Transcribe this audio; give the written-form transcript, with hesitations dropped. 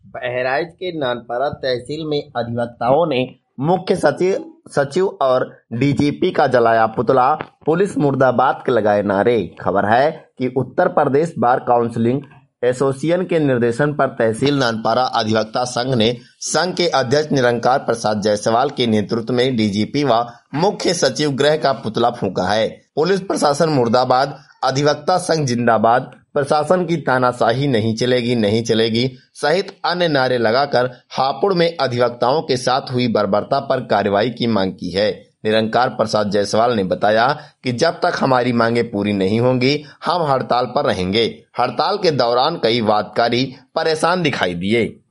बहराइच के नानपारा तहसील में अधिवक्ताओं ने मुख्य सचिव और डीजीपी का जलाया पुतला, पुलिस मुर्दाबाद के लगाए नारे। खबर है कि Uttar Pradesh bar council association के निर्देशन पर तहसील नानपारा अधिवक्ता संघ ने संघ के अध्यक्ष निरंकार प्रसाद जायसवाल के नेतृत्व में डीजीपी व मुख्य सचिव गृह का पुतला फूंका है। पुलिस प्रशासन मुर्दाबाद, अधिवक्ता संघ जिंदाबाद, प्रशासन की तानाशाही नहीं चलेगी सहित अन्य नारे लगाकर हापुड़ में अधिवक्ताओं के साथ हुई बर्बरता पर कार्रवाई की मांग की है। निरंकार प्रसाद जायसवाल ने बताया कि जब तक हमारी मांगे पूरी नहीं होंगी हम हड़ताल पर रहेंगे। हड़ताल के दौरान कई वादकारी परेशान दिखाई दिए।